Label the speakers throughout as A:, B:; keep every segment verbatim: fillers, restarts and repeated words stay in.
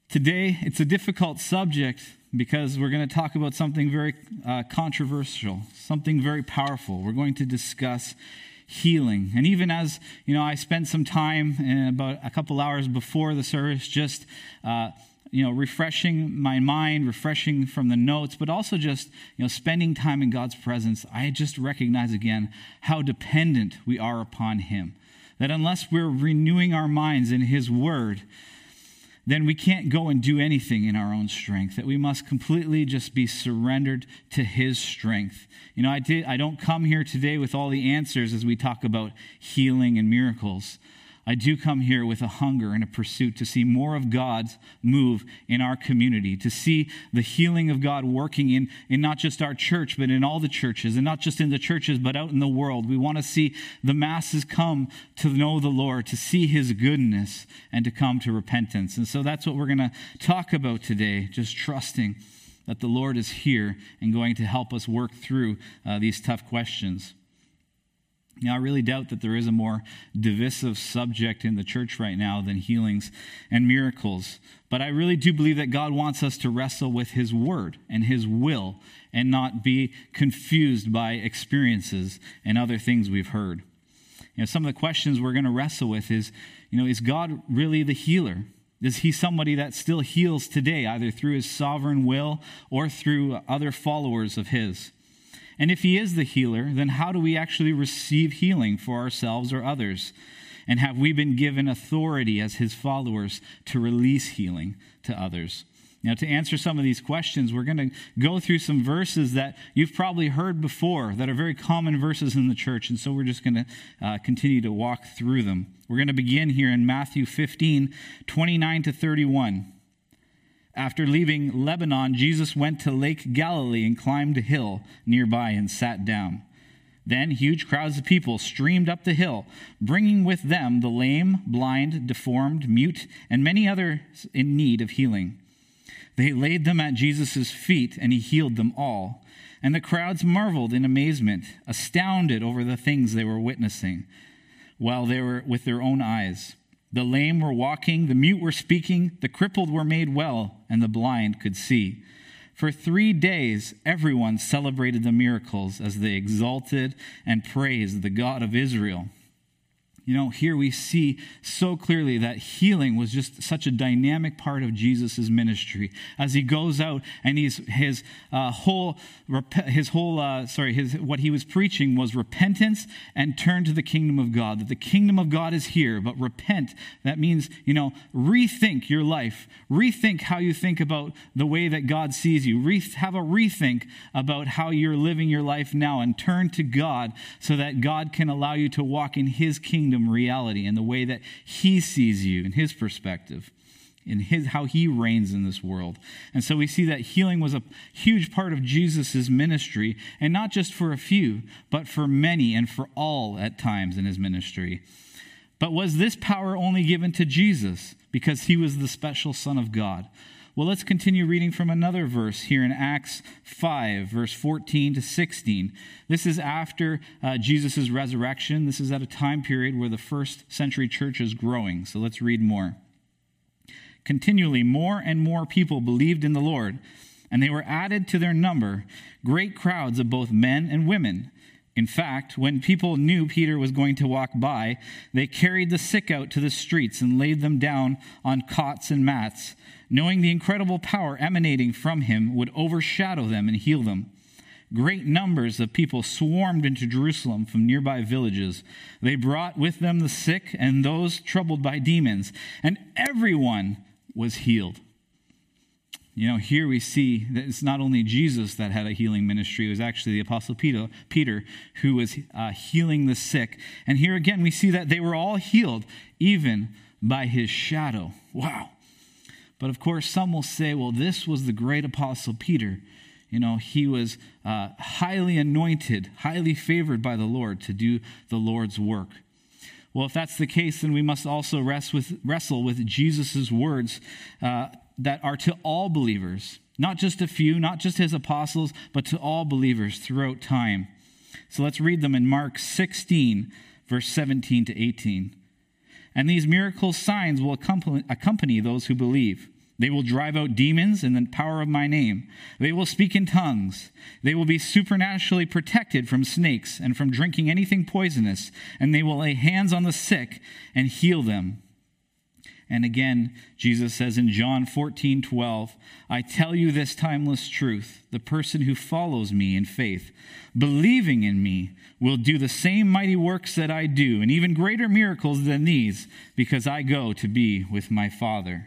A: Today, it's a difficult subject because we're going to talk about something very uh, controversial, something very powerful. We're going to discuss healing. And even as, you know, I spent some time, uh, about a couple hours before the service, just, uh, you know, refreshing my mind, refreshing from the notes, but also just, you know, spending time in God's presence, I just recognize again how dependent we are upon Him. That unless we're renewing our minds in His Word, then we can't go and do anything in our own strength, that we must completely just be surrendered to His strength. You know, I did. I don't come here today with all the answers as we talk about healing and miracles. I do come here with a hunger and a pursuit to see more of God's move in our community, to see the healing of God working in, in not just our church, but in all the churches, and not just in the churches, but out in the world. We want to see the masses come to know the Lord, to see His goodness, and to come to repentance. And so that's what we're going to talk about today, just trusting that the Lord is here and going to help us work through uh, these tough questions. Now, I really doubt that there is a more divisive subject in the church right now than healings and miracles. But I really do believe that God wants us to wrestle with His Word and His will and not be confused by experiences and other things we've heard. You know, some of the questions we're going to wrestle with is, you know, is God really the healer? Is He somebody that still heals today, either through His sovereign will or through other followers of His? And if He is the healer, then how do we actually receive healing for ourselves or others? And have we been given authority as His followers to release healing to others? Now, to answer some of these questions, we're going to go through some verses that you've probably heard before that are very common verses in the church. And so we're just going to uh, continue to walk through them. We're going to begin here in Matthew fifteen, twenty-nine to thirty-one. After leaving Lebanon, Jesus went to Lake Galilee and climbed a hill nearby and sat down. Then huge crowds of people streamed up the hill, bringing with them the lame, blind, deformed, mute, and many others in need of healing. They laid them at Jesus' feet, and He healed them all. And the crowds marveled in amazement, astounded over the things they were witnessing, while they were with their own eyes. The lame were walking, the mute were speaking, the crippled were made well, and the blind could see. For three days, everyone celebrated the miracles as they exalted and praised the God of Israel. You know, here we see so clearly that healing was just such a dynamic part of Jesus' ministry. As He goes out and he's, his uh, whole, his whole, uh, sorry, his what He was preaching was repentance and turn to the kingdom of God. That the kingdom of God is here, but repent. That means, you know, rethink your life. Rethink how you think about the way that God sees you. Re- have a rethink about how you're living your life now, and turn to God so that God can allow you to walk in His kingdom reality and the way that He sees you in His perspective, in his how He reigns in this world. And so we see that healing was a huge part of Jesus' ministry, and not just for a few, but for many and for all at times in His ministry. But was this power only given to Jesus because He was the special Son of God? Well, let's continue reading from another verse here in Acts five, verse fourteen to sixteen. This is after uh, Jesus' resurrection. This is at a time period where the first century church is growing. So let's read more. Continually, more and more people believed in the Lord, and they were added to their number, great crowds of both men and women. In fact, when people knew Peter was going to walk by, they carried the sick out to the streets and laid them down on cots and mats, knowing the incredible power emanating from Him would overshadow them and heal them. Great numbers of people swarmed into Jerusalem from nearby villages. They brought with them the sick and those troubled by demons, and everyone was healed. You know, here we see that it's not only Jesus that had a healing ministry. It was actually the Apostle Peter, Peter who was uh, healing the sick. And here again, we see that they were all healed, even by His shadow. Wow. But of course, some will say, well, this was the great Apostle Peter. You know, he was uh, highly anointed, highly favored by the Lord to do the Lord's work. Well, if that's the case, then we must also rest with, wrestle with Jesus' words uh, that are to all believers, not just a few, not just His apostles, but to all believers throughout time. So let's read them in Mark sixteen, verse seventeen to eighteen. And these miracle signs will accompany, accompany those who believe. They will drive out demons in the power of my name. They will speak in tongues. They will be supernaturally protected from snakes and from drinking anything poisonous. And they will lay hands on the sick and heal them. And again, Jesus says in John fourteen twelve, I tell you this timeless truth. The person who follows me in faith, believing in me, will do the same mighty works that I do, and even greater miracles than these, because I go to be with my Father.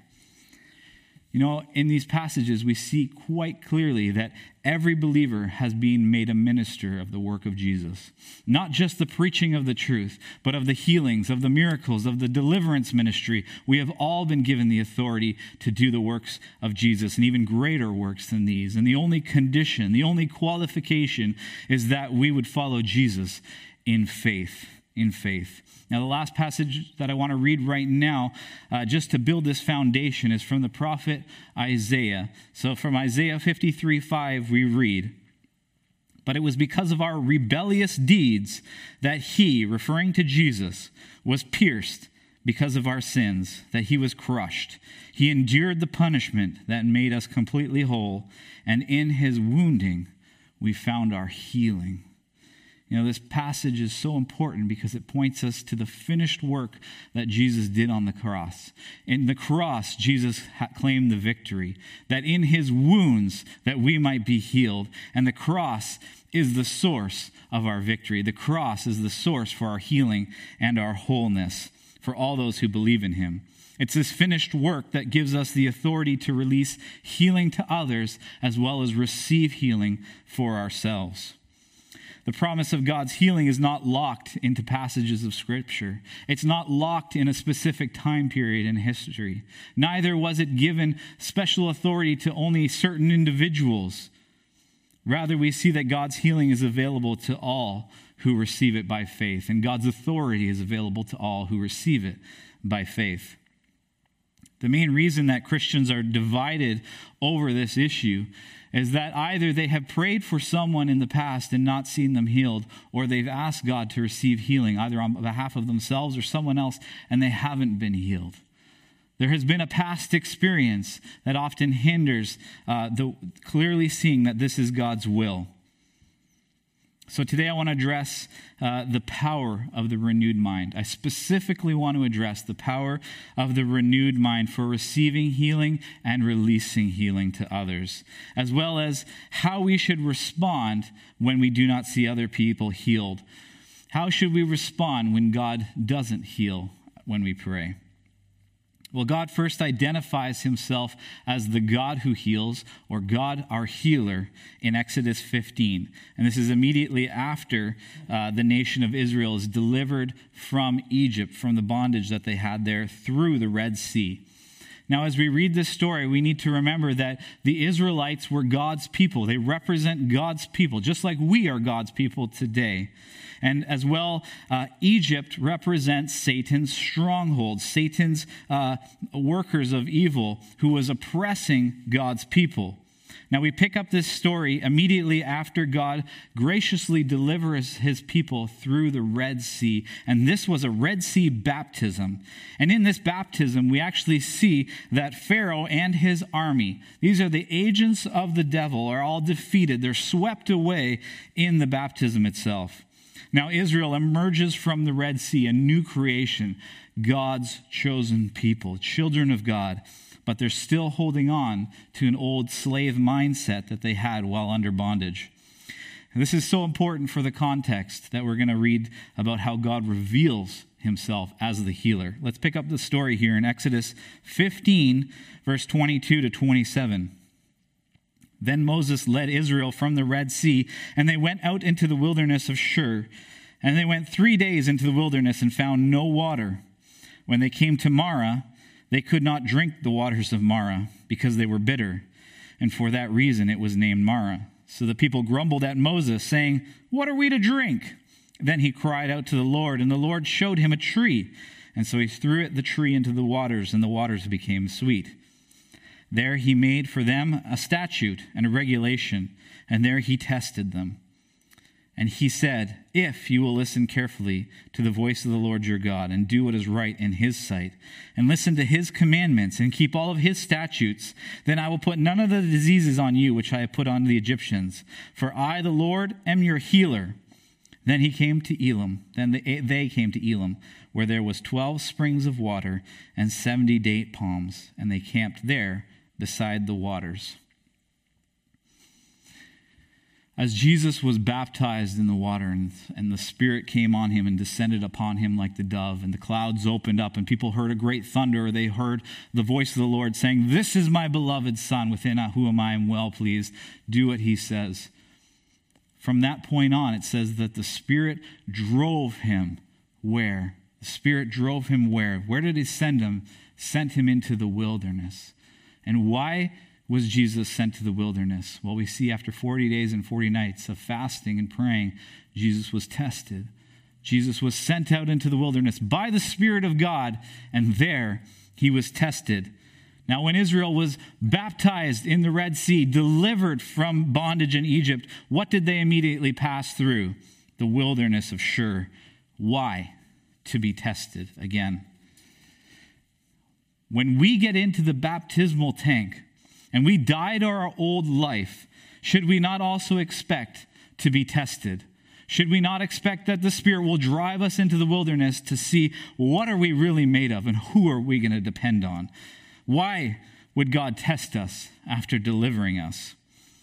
A: You know, in these passages, we see quite clearly that every believer has been made a minister of the work of Jesus. Not just the preaching of the truth, but of the healings, of the miracles, of the deliverance ministry. We have all been given the authority to do the works of Jesus, and even greater works than these. And the only condition, the only qualification is that we would follow Jesus in faith. In faith. Now, the last passage that I want to read right now, uh, just to build this foundation, is from the prophet Isaiah. So from Isaiah fifty-three five, we read, But it was because of our rebellious deeds that he, referring to Jesus, was pierced because of our sins, that he was crushed. He endured the punishment that made us completely whole, and in his wounding we found our healing. You know, this passage is so important because it points us to the finished work that Jesus did on the cross. In the cross, Jesus claimed the victory, that in his wounds that we might be healed. And the cross is the source of our victory. The cross is the source for our healing and our wholeness for all those who believe in him. It's this finished work that gives us the authority to release healing to others as well as receive healing for ourselves. The promise of God's healing is not locked into passages of Scripture. It's not locked in a specific time period in history. Neither was it given special authority to only certain individuals. Rather, we see that God's healing is available to all who receive it by faith, and God's authority is available to all who receive it by faith. The main reason that Christians are divided over this issue is that either they have prayed for someone in the past and not seen them healed, or they've asked God to receive healing, either on behalf of themselves or someone else, and they haven't been healed. There has been a past experience that often hinders uh, the clearly seeing that this is God's will. So today I want to address uh, the power of the renewed mind. I specifically want to address the power of the renewed mind for receiving healing and releasing healing to others, as well as how we should respond when we do not see other people healed. How should we respond when God doesn't heal when we pray? Well, God first identifies himself as the God who heals, or God our healer, in Exodus fifteen. And this is immediately after uh, the nation of Israel is delivered from Egypt, from the bondage that they had there through the Red Sea. Now, as we read this story, we need to remember that the Israelites were God's people. They represent God's people, just like we are God's people today. And as well, uh, Egypt represents Satan's stronghold, Satan's uh, workers of evil, who was oppressing God's people. Now, we pick up this story immediately after God graciously delivers his people through the Red Sea. And this was a Red Sea baptism. And in this baptism, we actually see that Pharaoh and his army, these are the agents of the devil, are all defeated. They're swept away in the baptism itself. Now, Israel emerges from the Red Sea, a new creation, God's chosen people, children of God. But they're still holding on to an old slave mindset that they had while under bondage. And this is so important for the context that we're going to read about how God reveals himself as the healer. Let's pick up the story here in Exodus fifteen, verse twenty-two to twenty-seven. Then Moses led Israel from the Red Sea, and they went out into the wilderness of Shur. And they went three days into the wilderness and found no water. When they came to Marah, they could not drink the waters of Marah because they were bitter. And for that reason it was named Marah. So the people grumbled at Moses, saying, "What are we to drink?" Then he cried out to the Lord, and the Lord showed him a tree. And so he threw it, the tree into the waters, and the waters became sweet. There he made for them a statute and a regulation, and there he tested them. And he said, if you will listen carefully to the voice of the Lord your God and do what is right in his sight and listen to his commandments and keep all of his statutes, then I will put none of the diseases on you which I have put on the Egyptians. For I, the Lord, am your healer. Then he came to Elim. Then they, they came to Elim, where there was twelve springs of water and seventy date palms, and they camped there beside the waters. As Jesus was baptized in the water and, and the Spirit came on him and descended upon him like the dove, and the clouds opened up and people heard a great thunder, they heard the voice of the Lord saying, this is my beloved Son, within whom I am well pleased. Do what he says. From that point on, it says that the Spirit drove him where? The Spirit drove him where? Where did he send him? Sent him into the wilderness. And why was Jesus sent to the wilderness? Well, we see after forty days and forty nights of fasting and praying, Jesus was tested. Jesus was sent out into the wilderness by the Spirit of God, and there he was tested. Now, when Israel was baptized in the Red Sea, delivered from bondage in Egypt, what did they immediately pass through? The wilderness of Shur. Why? To be tested again. When we get into the baptismal tank, and we die to our old life, should we not also expect to be tested? Should we not expect that the Spirit will drive us into the wilderness to see what are we really made of and who are we going to depend on? Why would God test us after delivering us?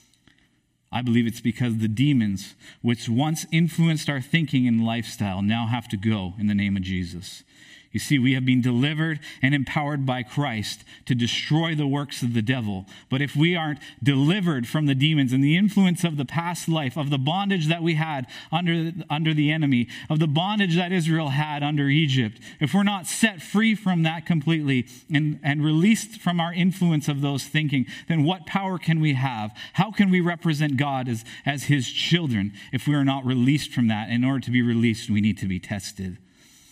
A: I believe it's because the demons which once influenced our thinking and lifestyle now have to go in the name of Jesus. You see, we have been delivered and empowered by Christ to destroy the works of the devil. But if we aren't delivered from the demons and the influence of the past life, of the bondage that we had under, under the enemy, of the bondage that Israel had under Egypt, if we're not set free from that completely and, and released from our influence of those thinking, then what power can we have? How can we represent God as, as his children if we are not released from that? In order to be released, we need to be tested.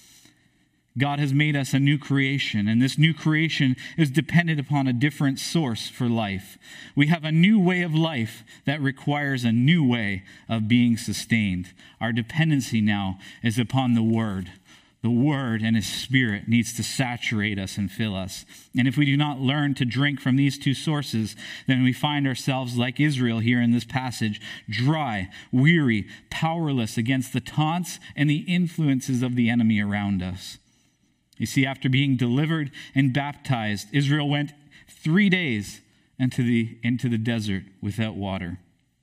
A: God has made us a new creation, and this new creation is dependent upon a different source for life. We have a new way of life that requires a new way of being sustained. Our dependency now is upon the Word. The Word and his Spirit needs to saturate us and fill us. And if we do not learn to drink from these two sources, then we find ourselves like Israel here in this passage, dry, weary, powerless against the taunts and the influences of the enemy around us. You see, after being delivered and baptized, Israel went three days into the, into the desert without water.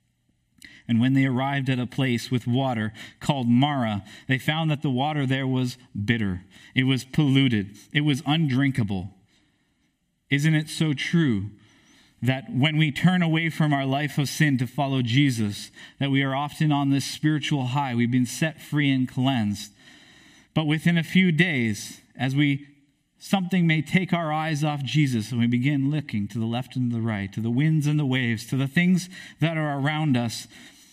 A: And when they arrived at a place with water called Marah, they found that the water there was bitter. It was polluted. It was undrinkable. Isn't it so true that when we turn away from our life of sin to follow Jesus, that we are often on this spiritual high? We've been set free and cleansed. But within a few days, as we, something may take our eyes off Jesus and we begin looking to the left and the right, to the winds and the waves, to the things that are around us,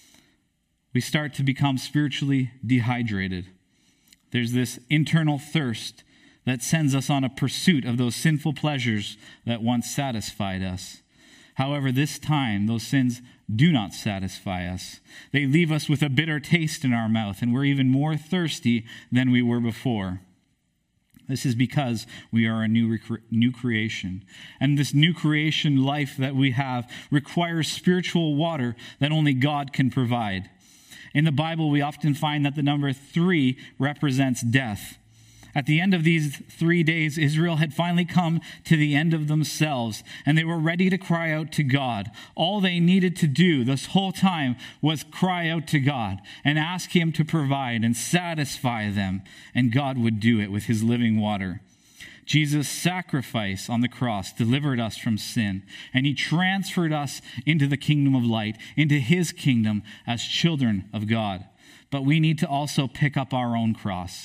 A: we start to become spiritually dehydrated. There's this internal thirst that sends us on a pursuit of those sinful pleasures that once satisfied us. However, this time, those sins do not satisfy us. They leave us with a bitter taste in our mouth, and we're even more thirsty than we were before. This is because we are a new, rec- new creation. And this new creation life that we have requires spiritual water that only God can provide. In the Bible, we often find that the number three represents death. At the end of these three days, Israel had finally come to the end of themselves, and they were ready to cry out to God. All they needed to do this whole time was cry out to God and ask him to provide and satisfy them, and God would do it with his living water. Jesus' sacrifice on the cross delivered us from sin, and he transferred us into the kingdom of light, into his kingdom as children of God. But we need to also pick up our own cross.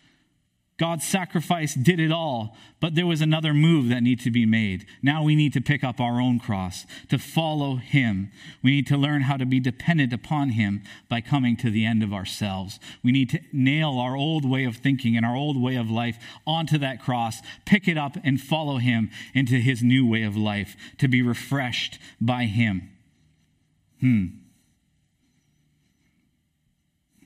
A: God's sacrifice did it all, but there was another move that needed to be made. Now we need to pick up our own cross, to follow him. We need to learn how to be dependent upon him by coming to the end of ourselves. We need to nail our old way of thinking and our old way of life onto that cross, pick it up and follow him into his new way of life, to be refreshed by him. Hmm.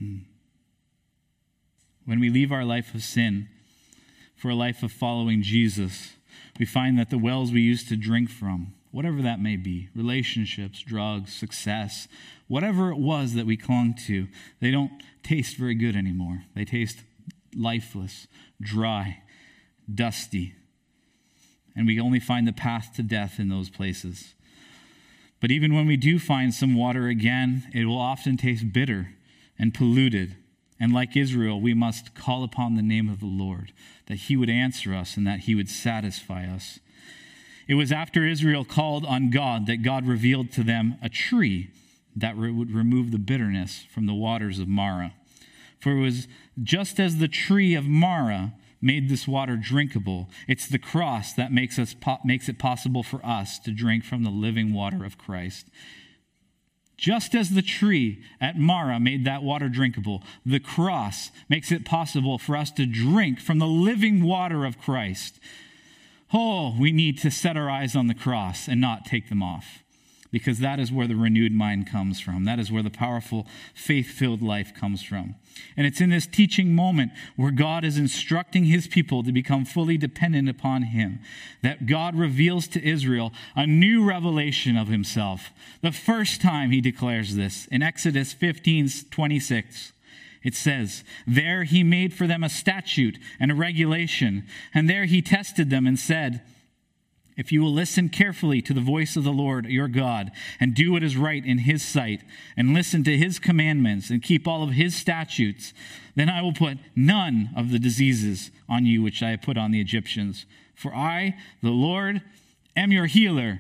A: When we leave our life of sin for a life of following Jesus, we find that the wells we used to drink from, whatever that may be, relationships, drugs, success, whatever it was that we clung to, they don't taste very good anymore. They taste lifeless, dry, dusty. And we only find the path to death in those places. But even when we do find some water again, it will often taste bitter and polluted. And like Israel, we must call upon the name of the Lord, that he would answer us and that he would satisfy us. It was after Israel called on God that God revealed to them a tree that re- would remove the bitterness from the waters of Marah. For it was just as the tree of Marah made this water drinkable, it's the cross that makes us po- makes it possible for us to drink from the living water of Christ. Just as the tree at Marah made that water drinkable, the cross makes it possible for us to drink from the living water of Christ. Oh, we need to set our eyes on the cross and not take them off, because that is where the renewed mind comes from. That is where the powerful, faith-filled life comes from. And it's in this teaching moment where God is instructing his people to become fully dependent upon him, that God reveals to Israel a new revelation of himself. The first time he declares this, in Exodus fifteen twenty-six, it says, "There he made for them a statute and a regulation, and there he tested them and said, if you will listen carefully to the voice of the Lord your God and do what is right in his sight and listen to his commandments and keep all of his statutes, then I will put none of the diseases on you which I have put on the Egyptians. For I, the Lord, am your healer."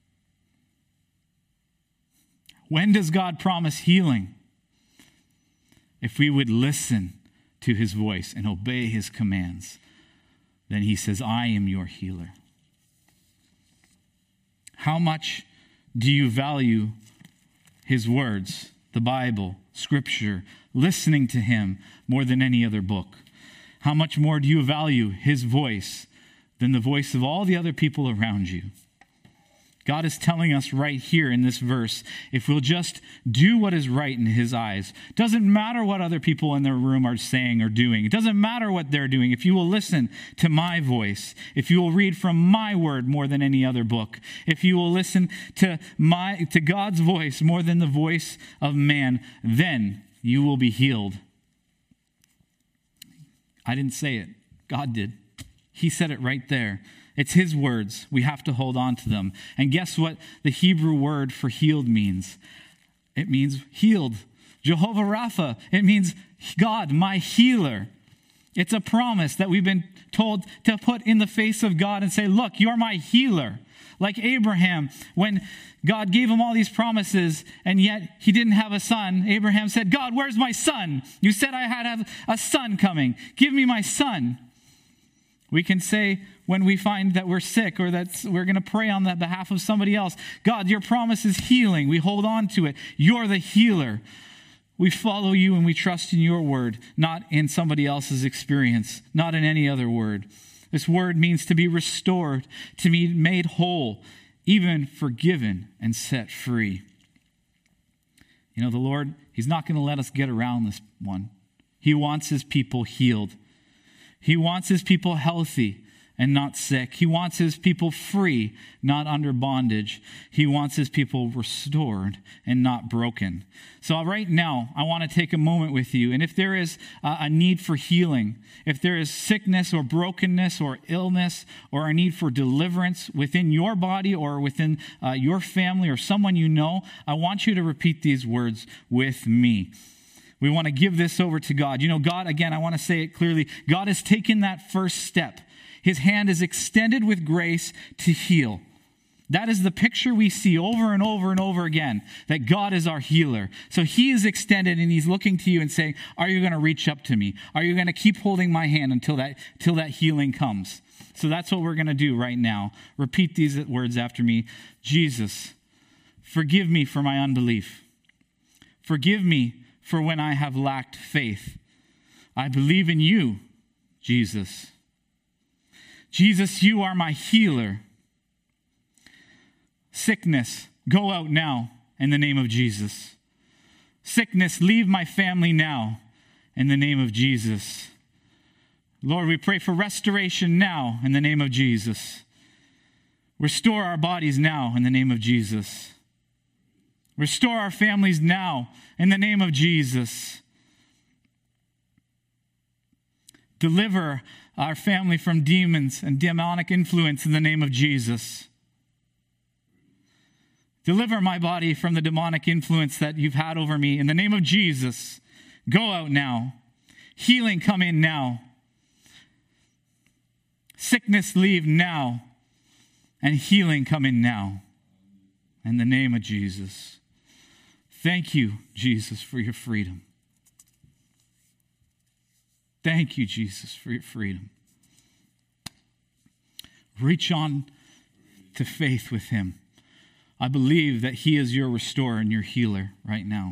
A: When does God promise healing? If we would listen to his voice and obey his commands, then he says, I am your healer. How much do you value his words, the Bible, Scripture, listening to him more than any other book? How much more do you value his voice than the voice of all the other people around you? God is telling us right here in this verse, if we'll just do what is right in his eyes, doesn't matter what other people in their room are saying or doing. It doesn't matter what they're doing. If you will listen to my voice, if you will read from my word more than any other book, if you will listen to my to God's voice more than the voice of man, then you will be healed. I didn't say it. God did. He said it right there. It's his words. We have to hold on to them. And guess what the Hebrew word for healed means? It means healed. Jehovah Rapha. It means God, my healer. It's a promise that we've been told to put in the face of God and say, look, you're my healer. Like Abraham, when God gave him all these promises and yet he didn't have a son, Abraham said, God, where's my son? You said I had to have a son coming. Give me my son. We can say when we find that we're sick or that we're going to pray on the behalf of somebody else, God, your promise is healing. We hold on to it. You're the healer. We follow you and we trust in your word, not in somebody else's experience, not in any other word. This word means to be restored, to be made whole, even forgiven and set free. You know, the Lord, he's not going to let us get around this one. He wants his people healed. He wants his people healthy and not sick. He wants his people free, not under bondage. He wants his people restored and not broken. So right now, I want to take a moment with you. And if there is a need for healing, if there is sickness or brokenness or illness or a need for deliverance within your body or within uh, your family or someone you know, I want you to repeat these words with me. We want to give this over to God. You know, God, again, I want to say it clearly. God has taken that first step. His hand is extended with grace to heal. That is the picture we see over and over and over again, that God is our healer. So he is extended and he's looking to you and saying, are you going to reach up to me? Are you going to keep holding my hand until that, till that healing comes? So that's what we're going to do right now. Repeat these words after me. Jesus, forgive me for my unbelief. Forgive me for when I have lacked faith. I believe in you, Jesus. Jesus, you are my healer. Sickness, go out now in the name of Jesus. Sickness, leave my family now in the name of Jesus. Lord, we pray for restoration now in the name of Jesus. Restore our bodies now in the name of Jesus. Restore our families now in the name of Jesus. Deliver our family from demons and demonic influence in the name of Jesus. Deliver my body from the demonic influence that you've had over me in the name of Jesus. Go out now. Healing, come in now. Sickness, leave now. And healing, come in now. In the name of Jesus. Thank you, Jesus, for your freedom. Thank you, Jesus, for your freedom. Reach on to faith with him. I believe that he is your restorer and your healer right now.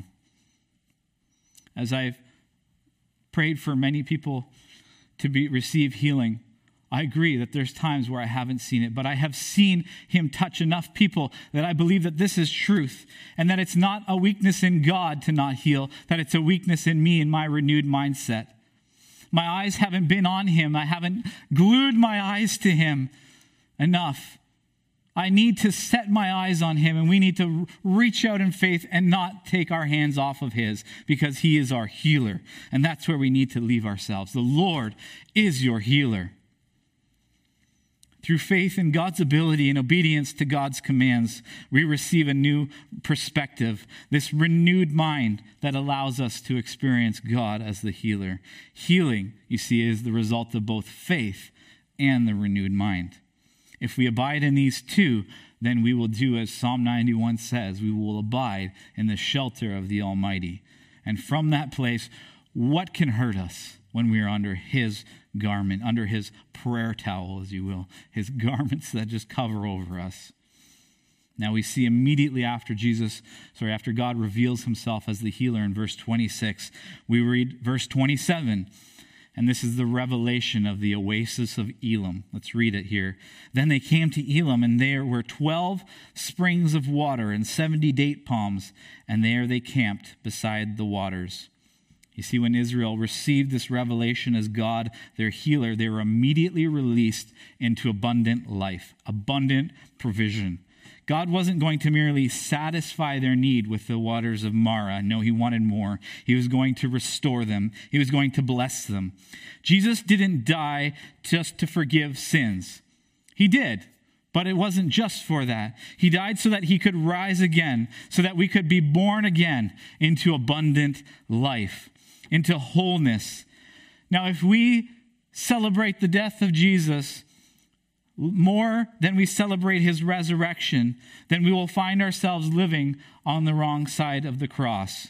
A: As I've prayed for many people to be receive healing, I agree that there's times where I haven't seen it, but I have seen him touch enough people that I believe that this is truth and that it's not a weakness in God to not heal, that it's a weakness in me and my renewed mindset. My eyes haven't been on him. I haven't glued my eyes to him enough. I need to set my eyes on him, and we need to reach out in faith and not take our hands off of his, because he is our healer. And that's where we need to leave ourselves. The Lord is your healer. Through faith in God's ability and obedience to God's commands, we receive a new perspective, this renewed mind that allows us to experience God as the healer. Healing, you see, is the result of both faith and the renewed mind. If we abide in these two, then we will do as Psalm ninety-one says, we will abide in the shelter of the Almighty. And from that place, what can hurt us when we are under his garment, under his prayer towel, as you will, his garments that just cover over us? Now we see immediately after Jesus, sorry, after God reveals himself as the healer in verse twenty-six, we read verse twenty-seven. And this is the revelation of the oasis of Elim. Let's read it here. Then they came to Elim, and there were twelve springs of water and seventy date palms, and there they camped beside the waters. You see, when Israel received this revelation as God, their healer, they were immediately released into abundant life, abundant provision. God wasn't going to merely satisfy their need with the waters of Marah. No, he wanted more. He was going to restore them. He was going to bless them. Jesus didn't die just to forgive sins. He did, but it wasn't just for that. He died so that he could rise again, so that we could be born again into abundant life, into wholeness. Now, if we celebrate the death of Jesus more than we celebrate his resurrection, then we will find ourselves living on the wrong side of the cross.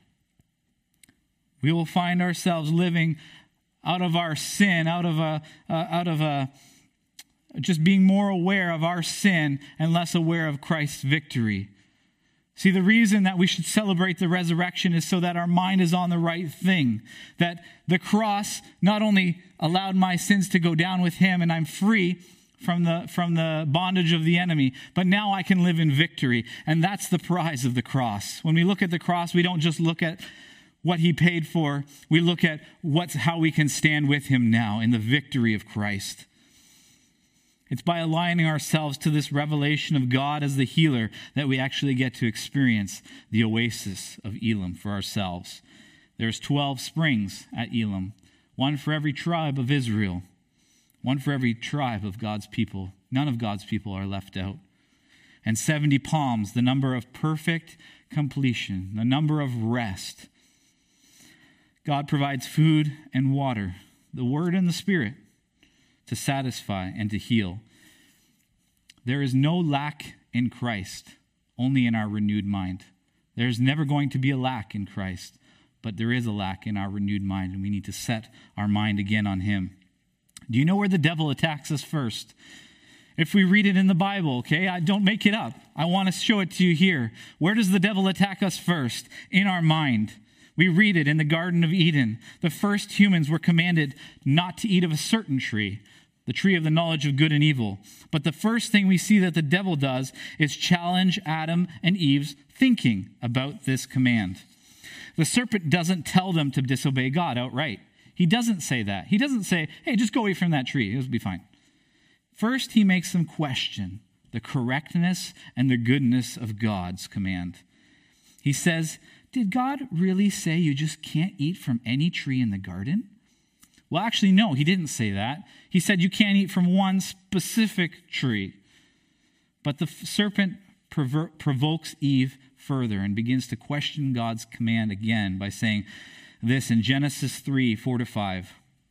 A: We will find ourselves living out of our sin, out of a, uh, out of a, just being more aware of our sin and less aware of Christ's victory. See, the reason that we should celebrate the resurrection is so that our mind is on the right thing. That the cross not only allowed my sins to go down with him and I'm free from the from the bondage of the enemy, but now I can live in victory. And that's the prize of the cross. When we look at the cross, we don't just look at what he paid for. We look at what's how we can stand with him now in the victory of Christ. It's by aligning ourselves to this revelation of God as the healer that we actually get to experience the oasis of Elim for ourselves. There's twelve springs at Elim, one for every tribe of Israel, one for every tribe of God's people. None of God's people are left out. And seventy palms, the number of perfect completion, the number of rest. God provides food and water, the Word and the Spirit, to satisfy and to heal. There is no lack in Christ, only in our renewed mind. There's never going to be a lack in Christ, but there is a lack in our renewed mind, and we need to set our mind again on him. Do you know where the devil attacks us first? If we read it in the Bible, okay, I don't make it up. I want to show it to you here. Where does the devil attack us first? In our mind. We read it in the Garden of Eden. The first humans were commanded not to eat of a certain tree, the tree of the knowledge of good and evil. But the first thing we see that the devil does is challenge Adam and Eve's thinking about this command. The serpent doesn't tell them to disobey God outright. He doesn't say that. He doesn't say, hey, just go away from that tree. It'll be fine. First, he makes them question the correctness and the goodness of God's command. He says, did God really say you just can't eat from any tree in the garden? Well, actually, no, he didn't say that. He said you can't eat from one specific tree. But the serpent provo- provokes Eve further and begins to question God's command again by saying this in Genesis three, four to five.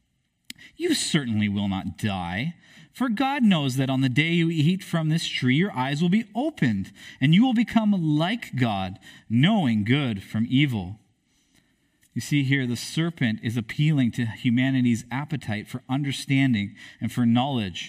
A: You certainly will not die, for God knows that on the day you eat from this tree, your eyes will be opened, and you will become like God, knowing good from evil. You see here, the serpent is appealing to humanity's appetite for understanding and for knowledge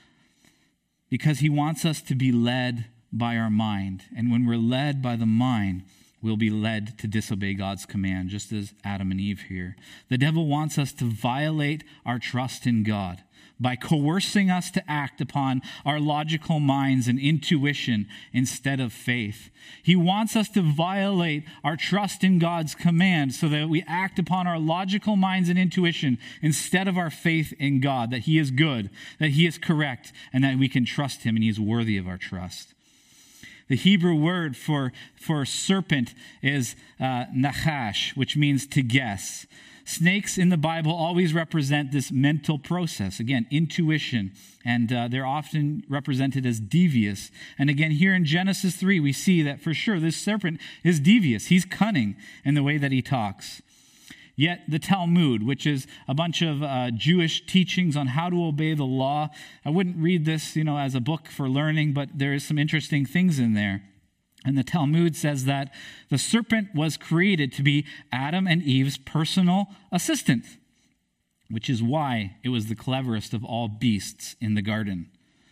A: because he wants us to be led by our mind. And when we're led by the mind, we'll be led to disobey God's command, just as Adam and Eve here. The devil wants us to violate our trust in God by coercing us to act upon our logical minds and intuition instead of faith. He wants us to violate our trust in God's command so that we act upon our logical minds and intuition instead of our faith in God, that he is good, that he is correct, and that we can trust him and he is worthy of our trust. The Hebrew word for, for serpent is uh, nachash, which means to guess. Snakes in the Bible always represent this mental process. Again, intuition. And uh, they're often represented as devious. And again, here in Genesis three, we see that for sure this serpent is devious. He's cunning in the way that he talks. Yet the Talmud, which is a bunch of uh, Jewish teachings on how to obey the law, I wouldn't read this, you know, as a book for learning, but there is some interesting things in there. And the Talmud says that the serpent was created to be Adam and Eve's personal assistant, which is why it was the cleverest of all beasts in the garden.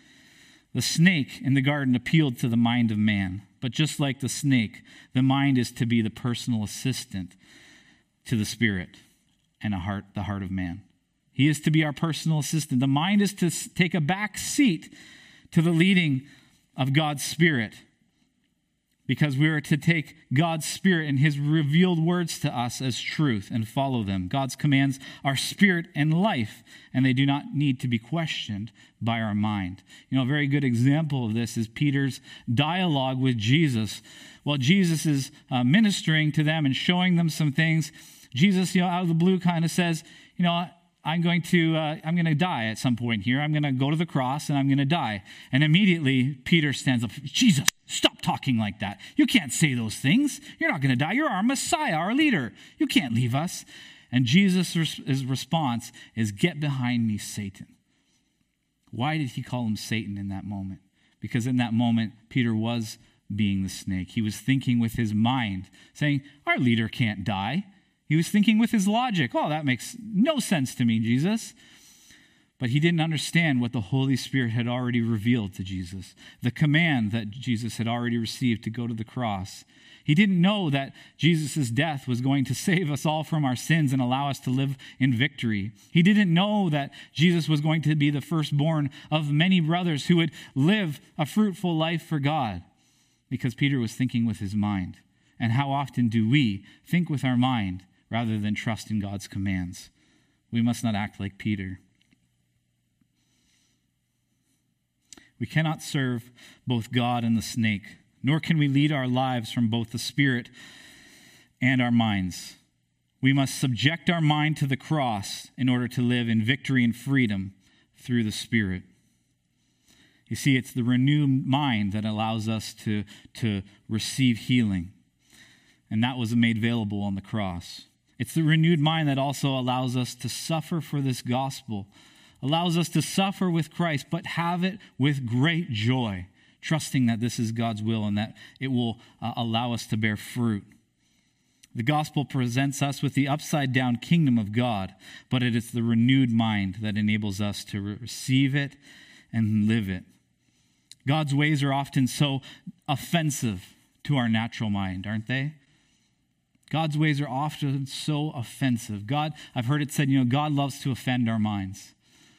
A: The snake in the garden appealed to the mind of man, but just like the snake, the mind is to be the personal assistant to the spirit and a heart, the heart of man. He is to be our personal assistant. The mind is to take a back seat to the leading of God's Spirit, because we are to take God's Spirit and his revealed words to us as truth and follow them. God's commands are spirit and life, and they do not need to be questioned by our mind. You know, a very good example of this is Peter's dialogue with Jesus. While Jesus is uh, ministering to them and showing them some things, Jesus, you know, out of the blue kind of says, you know, I'm going to uh, I'm going to die at some point here. I'm going to go to the cross and I'm going to die. And immediately Peter stands up. Jesus, stop talking like that. You can't say those things. You're not going to die. You're our Messiah, our leader. You can't leave us. And Jesus' his response is, get behind me, Satan. Why did he call him Satan in that moment? Because in that moment, Peter was being the snake. He was thinking with his mind, saying, our leader can't die. He was thinking with his logic, oh, that makes no sense to me, Jesus. But he didn't understand what the Holy Spirit had already revealed to Jesus, the command that Jesus had already received to go to the cross. He didn't know that Jesus' death was going to save us all from our sins and allow us to live in victory. He didn't know that Jesus was going to be the firstborn of many brothers who would live a fruitful life for God, because Peter was thinking with his mind. And how often do we think with our mind rather than trust in God's commands? We must not act like Peter. We cannot serve both God and the snake, nor can we lead our lives from both the Spirit and our minds. We must subject our mind to the cross in order to live in victory and freedom through the Spirit. You see, it's the renewed mind that allows us to, to receive healing, and that was made available on the cross. It's the renewed mind that also allows us to suffer for this gospel, allows us to suffer with Christ, but have it with great joy, trusting that this is God's will and that it will uh, allow us to bear fruit. The gospel presents us with the upside-down kingdom of God, but it is the renewed mind that enables us to receive it and live it. God's ways are often so offensive to our natural mind, aren't they? God's ways are often so offensive. God, I've heard it said, you know, God loves to offend our minds.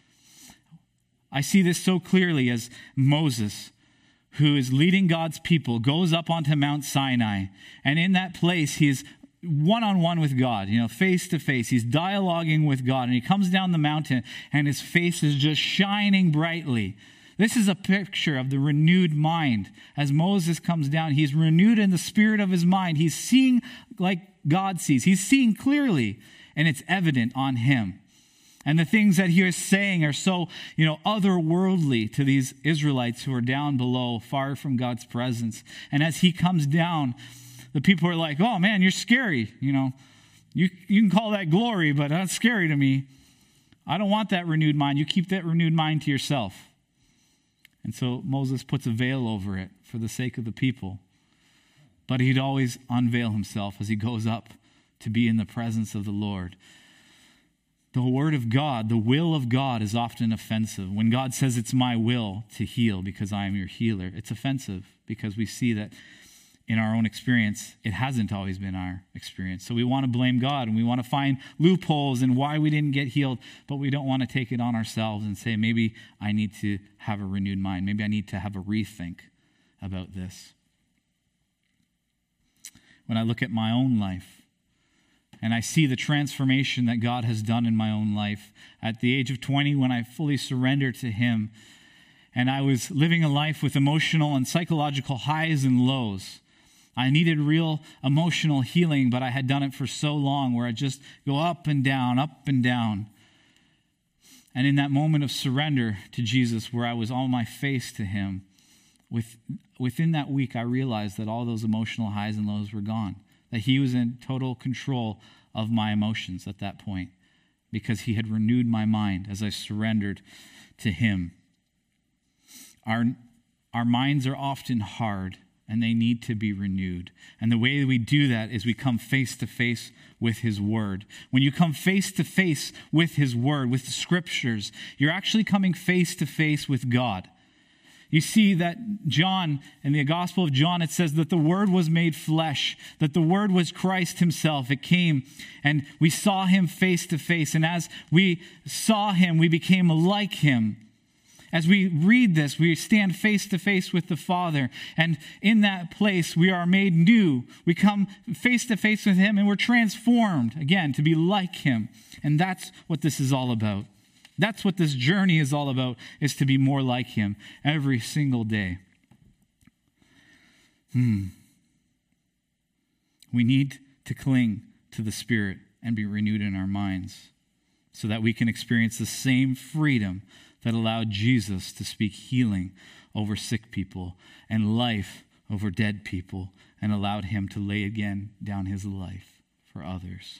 A: I see this so clearly as Moses, who is leading God's people, goes up onto Mount Sinai. And in that place, he is one-on-one with God, you know, face to face. He's dialoguing with God, and he comes down the mountain and his face is just shining brightly. This is a picture of the renewed mind. As Moses comes down, he's renewed in the spirit of his mind. He's seeing like God sees. He's seeing clearly, and it's evident on him. And the things that he is saying are so, you know, otherworldly to these Israelites who are down below, far from God's presence. And as he comes down, the people are like, oh man, you're scary. You know, you, you can call that glory, but that's scary to me. I don't want that renewed mind. You keep that renewed mind to yourself. And so Moses puts a veil over it for the sake of the people. But he'd always unveil himself as he goes up to be in the presence of the Lord. The word of God, the will of God is often offensive. When God says it's my will to heal because I am your healer, it's offensive because we see that in our own experience, it hasn't always been our experience. So we want to blame God and we want to find loopholes in why we didn't get healed, but we don't want to take it on ourselves and say, maybe I need to have a renewed mind. Maybe I need to have a rethink about this. When I look at my own life, and I see the transformation that God has done in my own life. At the age of twenty, when I fully surrendered to him, and I was living a life with emotional and psychological highs and lows. I needed real emotional healing, but I had done it for so long where I just go up and down, up and down. And in that moment of surrender to Jesus, where I was on my face to him, with, within that week, I realized that all those emotional highs and lows were gone. That he was in total control of my emotions at that point because he had renewed my mind as I surrendered to him. Our, our minds are often hard and they need to be renewed. And the way we do that is we come face to face with his word. When you come face to face with his word, with the scriptures, you're actually coming face to face with God. You see that John, in the Gospel of John, it says that the Word was made flesh, that the Word was Christ himself. It came and we saw him face to face. And as we saw him, we became like him. As we read this, we stand face to face with the Father. And in that place, we are made new. We come face to face with him and we're transformed, again, to be like him. And that's what this is all about. That's what this journey is all about, is to be more like him every single day. Hmm. We need to cling to the Spirit and be renewed in our minds so that we can experience the same freedom that allowed Jesus to speak healing over sick people and life over dead people and allowed him to lay again down his life for others.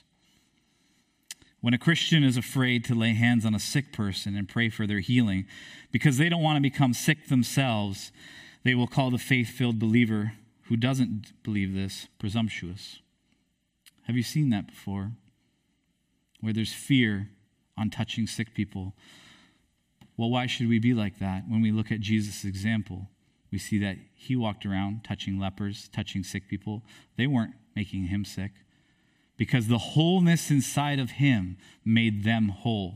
A: When a Christian is afraid to lay hands on a sick person and pray for their healing because they don't want to become sick themselves, they will call the faith-filled believer who doesn't believe this presumptuous. Have you seen that before? Where there's fear on touching sick people. Well, why should we be like that? When we look at Jesus' example, we see that he walked around touching lepers, touching sick people. They weren't making him sick, because the wholeness inside of him made them whole.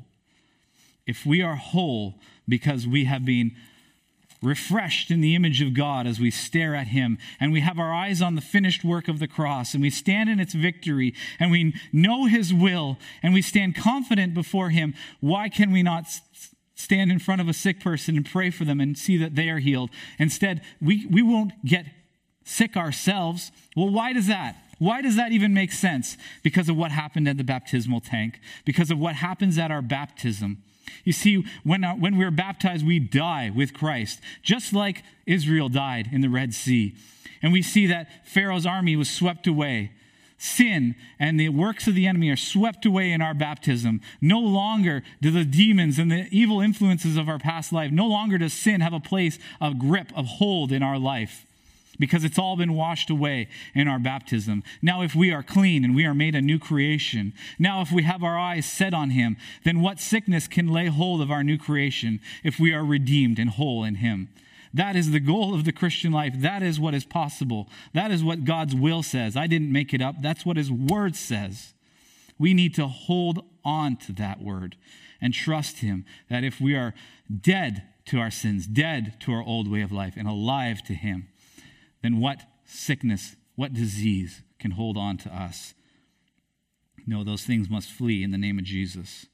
A: If we are whole because we have been refreshed in the image of God as we stare at him, and we have our eyes on the finished work of the cross, and we stand in its victory, and we know his will, and we stand confident before him, why can we not stand in front of a sick person and pray for them and see that they are healed? Instead, we, we won't get sick ourselves. Well, why does that? Why does that even make sense? Because of what happened at the baptismal tank. Because of what happens at our baptism. You see, when, our, when we're baptized, we die with Christ, just like Israel died in the Red Sea. And we see that Pharaoh's army was swept away. Sin and the works of the enemy are swept away in our baptism. No longer do the demons and the evil influences of our past life, no longer does sin have a place of grip, of hold in our life. Because it's all been washed away in our baptism. Now, if we are clean and we are made a new creation, now if we have our eyes set on him, then what sickness can lay hold of our new creation if we are redeemed and whole in him? That is the goal of the Christian life. That is what is possible. That is what God's will says. I didn't make it up. That's what his word says. We need to hold on to that word and trust him that if we are dead to our sins, dead to our old way of life, and alive to him, then what sickness, what disease can hold on to us No, those things must flee in the name of Jesus.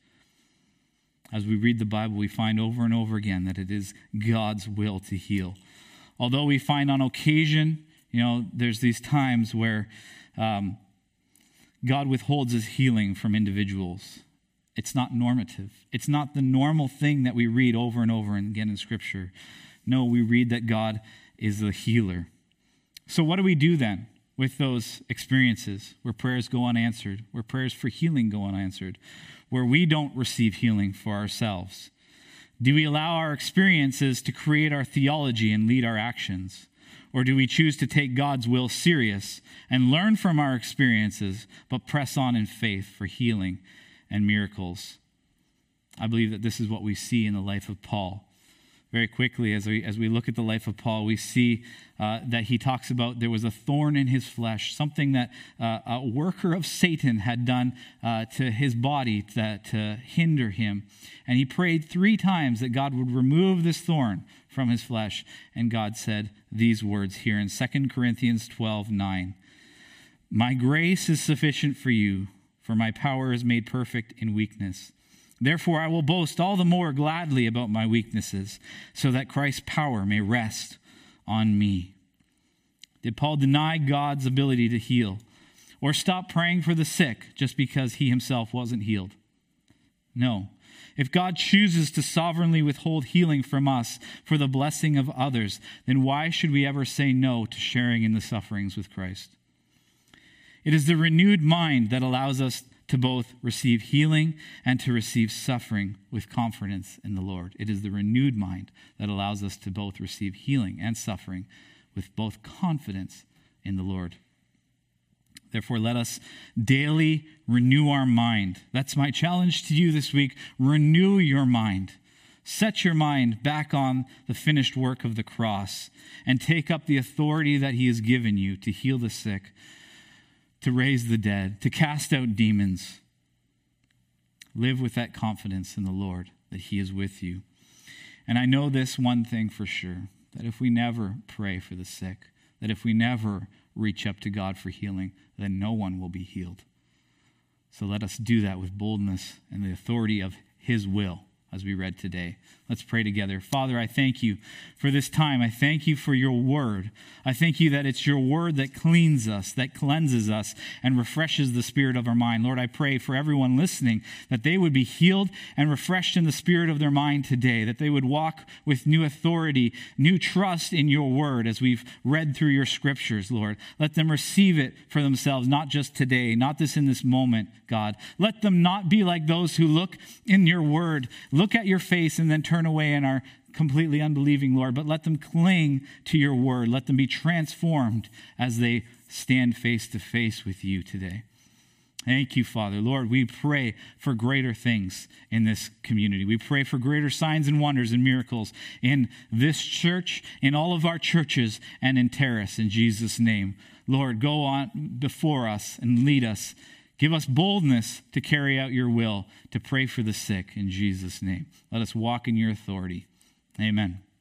A: As we read the Bible, we find over and over again that it is God's will to heal. Although we find on occasion, you know, there's these times where um, God withholds his healing from individuals. It's not normative. It's not the normal thing that we read over and over again in Scripture. No, we read that God is the healer. So what do we do then with those experiences where prayers go unanswered, where prayers for healing go unanswered, where we don't receive healing for ourselves? Do we allow our experiences to create our theology and lead our actions? Or do we choose to take God's will serious and learn from our experiences, but press on in faith for healing and miracles? I believe that this is what we see in the life of Paul. Very quickly, as we as we look at the life of Paul, we see uh, that he talks about there was a thorn in his flesh, something that uh, a worker of Satan had done uh, to his body to, to hinder him. And he prayed three times that God would remove this thorn from his flesh. And God said these words here in Second Corinthians twelve nine. My grace is sufficient for you, for my power is made perfect in weakness. Therefore, I will boast all the more gladly about my weaknesses, so that Christ's power may rest on me. Did Paul deny God's ability to heal, or stop praying for the sick just because he himself wasn't healed? No. If God chooses to sovereignly withhold healing from us for the blessing of others, then why should we ever say no to sharing in the sufferings with Christ? It is the renewed mind that allows us to both receive healing and to receive suffering with confidence in the Lord. It is the renewed mind that allows us to both receive healing and suffering with both confidence in the Lord. Therefore, let us daily renew our mind. That's my challenge to you this week. Renew your mind. Set your mind back on the finished work of the cross and take up the authority that he has given you to heal the sick, to raise the dead, to cast out demons. Live with that confidence in the Lord that he is with you. And I know this one thing for sure, that if we never pray for the sick, that if we never reach up to God for healing, then no one will be healed. So let us do that with boldness and the authority of his will, as we read today. Let's pray together. Father, I thank you for this time. I thank you for your word. I thank you that it's your word that cleans us, that cleanses us, and refreshes the spirit of our mind. Lord, I pray for everyone listening that they would be healed and refreshed in the spirit of their mind today, that they would walk with new authority, new trust in your word as we've read through your scriptures, Lord. Let them receive it for themselves, not just today, not just in this moment, God. Let them not be like those who look in your word, look at your face and then turn away and are completely unbelieving, Lord, but let them cling to your word. Let them be transformed as they stand face to face with you today. Thank you, Father. Lord, we pray for greater things in this community. We pray for greater signs and wonders and miracles in this church, in all of our churches, and in Terrace, in Jesus' name. Lord, go on before us and lead us. Give us boldness to carry out your will, to pray for the sick in Jesus' name. Let us walk in your authority. Amen.